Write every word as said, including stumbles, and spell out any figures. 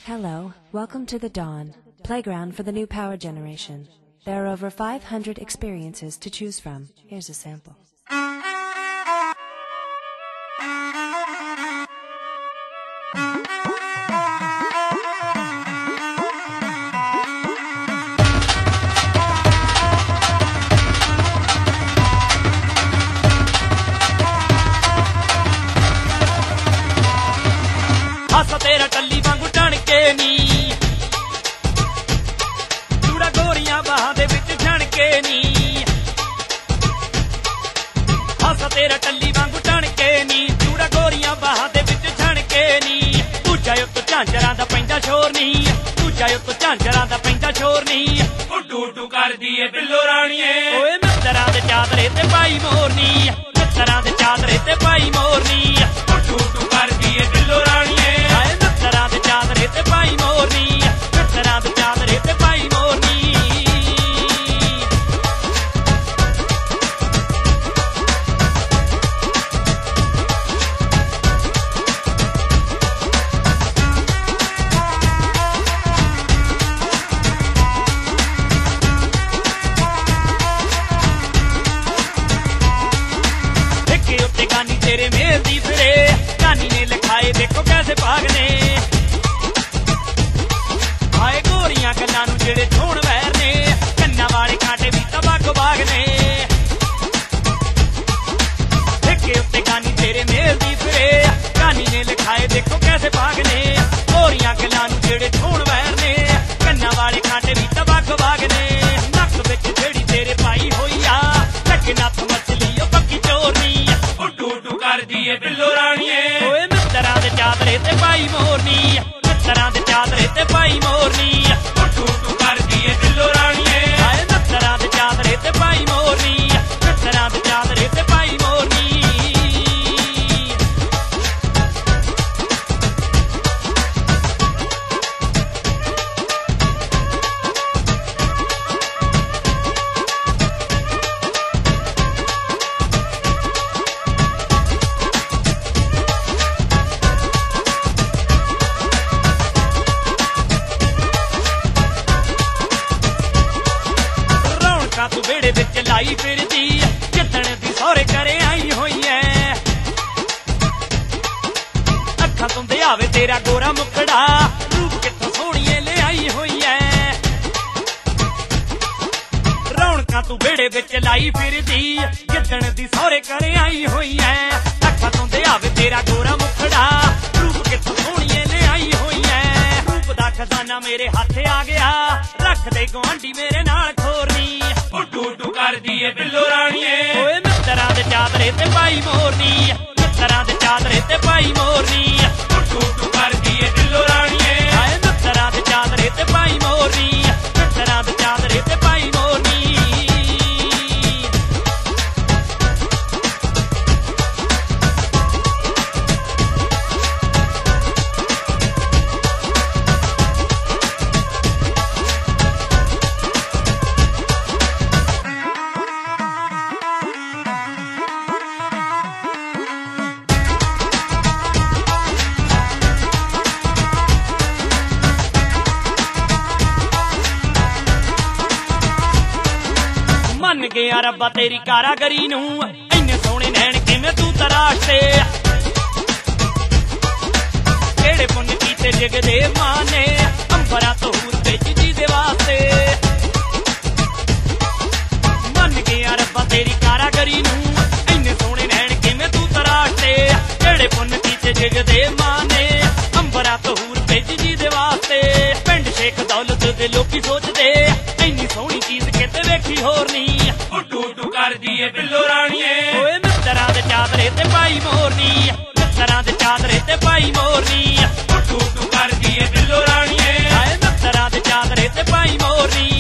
Hello, welcome to the Dawn, playground for the new power generation. There are over five hundred experiences to choose from. Here's a sample. हासा तेरा टल्ली वांगू टणके नी चूड़ा गोरियां बाहां दे विच झणके नी हासा तेरा टल्ली वांगू टणके नी चूड़ा गोरियां बाहां दे विच झणके नी दूजा उत्त झांजरां दा पैंदा शोर नी दूजा उत्त झांजरां दा पैंदा शोर नी उड्डू उड्डू करदी ए बिल्लो राणीए ओए मित्तरां दे चादरे ते पाई मोरनी मित्तरां दे चादरे ते पाई मोरनी उड्डू उड्डू करदी ए बिल्लो राणीए मित्तरां दे चादरे ते पाई मोरनी मित्तरां दे चादरे ते पाई मोरनी ठेके उत्ते गानी तेरे मेल दी फिरे गानी ने लिखाए देखो कैसे भागने आए गोरियां गल्लां नूं जेड़े छोड़ वैर ने कन्ना वाले कांटे भी तबाको बाग ने ठेके उत्ते गानी तेरे मेल दी फिरे गानी ने लिखाए देखो कैसे भागने गोरियां गल्लां नूं जेड़े छोड़ वैर ने कन्ना वाले कांटे भी तबाको बाग ने नक विच जेड़ी तेरे पाई होई आ लग नथ मछली ओ पक्की चोरनी उड्डू उड्डू करदी ए बिल्लो राणीए ओए मित्तरां दे चादरे ते पाई मोरनी मित्तरां दे चादरे ते पाई मोरनी उड्डू उड्डू करदी ए बिल्लो राणीए आए मित्तरां दे चादरे ते पाई मोरनी मित्तरां दे चादरे ते पाई मोरनी तू बेड़े विच लाई फिरदी जिद्दण दी सौरे करे आई होई ऐ अखां तुंदे आवे तेरा गोरा मुखड़ा रूप कित्थों सोहणीए ले आई होई ऐ रौणकां तू बेड़े विच लाई फिरदी जिद्दण दी सौरे करे आई होई ऐ अखां तुंदे आवे तेरा गोरा मुखड़ा रूप कित्थों सोहणीए ले आई होई ऐ रूप दा खजाना मेरे हत्थ आ गया रख दे गुआंढी मेरे नाल खोरनी उड्डू उड्डू करदी ए बिल्लो राणीए ओए मित्तरां दे चादरे ते पाई मोरनी मित्तरां दे चादरे ते पाई मोरनी उड्डू उड्डू करदी ए बिल्लो राणीए आए मित्तरां दे चादरे ते पाई मोरनी मित्तरां दे चादरे ते पाई मोरनी मन गया रब्बा तेरी कारागरी नूं इन्ने सोहणे नैण किवें तू तराशे केड़े पुण्य कीते जगदेव मां ने अंबरां तो हूर भेजी जी दे वास्ते मन गया रब्बा तेरी कारागरी नूं इन्ने सोहणे नैण किवें तू तराशे केड़े पुण्य कीते जगदेव मां ने अंबरां तो हूर भेजी जी दे वास्ते पिंड शेख दौलत दे लोकी सोचदे इन्नी सोहणी चीज किते वेखी होर नी उड्डू उड्डू करदी ए बिल्लो राणीए ओए मित्तरां दे चादरे ते पाई मोरनी मित्तरां दे चादरे ते पाई मोरनी उड्डू उड्डू करदी ए बिल्लो राणीए आए मित्तरां दे चादरे ते पाई मोरनी